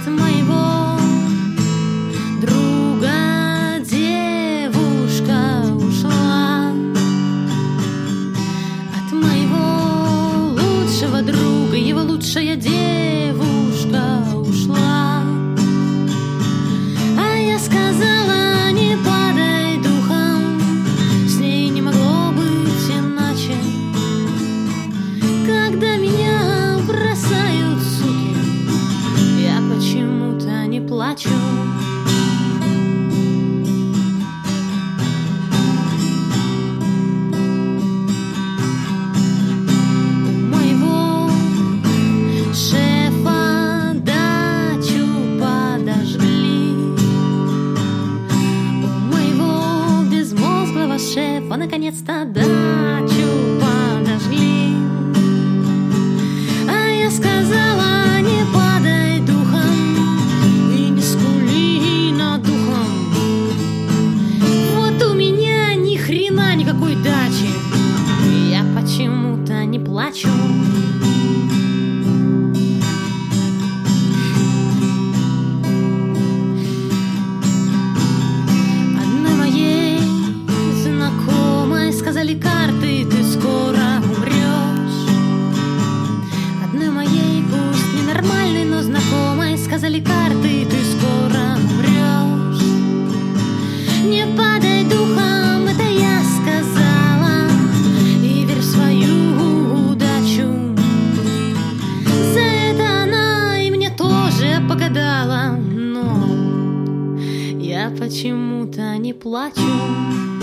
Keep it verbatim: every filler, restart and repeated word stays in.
От моего друга девушка ушла, от моего лучшего друга его лучшая девушка ушла. А я сказала: не падай духом, с ней не могло быть иначе. Когда меня бросают суки, я почему-то не плачу. У моего шефа дачу подожгли, у моего безмозглого шефа наконец-то дачу подожгли. А я сказала: не падай духом и не скули над духом. Вот у меня ни хрена никакой дачи, я почему-то не плачу. Одной моей знакомой сказали карты: ты скоро умрешь. Одной моей, пусть ненормальной, но знакомой сказали карты: ты скоро умрешь. Не падай духом, это я сказала, и верь в свою удачу. За это она и мне тоже погадала, но я почему-то не плачу.